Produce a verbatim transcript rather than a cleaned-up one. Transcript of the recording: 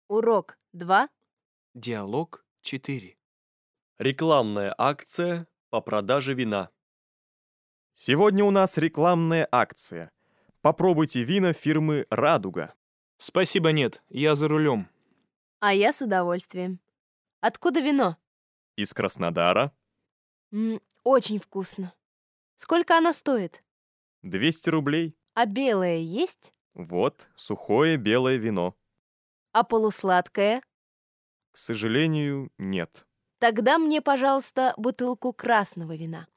Урок два. Диалог четыре. Рекламная акция по продаже вина. Сегодня у нас рекламная акция. Попробуйте вина фирмы «Радуга». Спасибо, нет, я за рулем. А я с удовольствием. Откуда вино? Из Краснодара. М, очень вкусно. Сколько оно стоит? двести рублей. А белое есть? Вот, сухое белое вино. А полусладкое? К сожалению, нет. Тогда мне, пожалуйста, бутылку красного вина.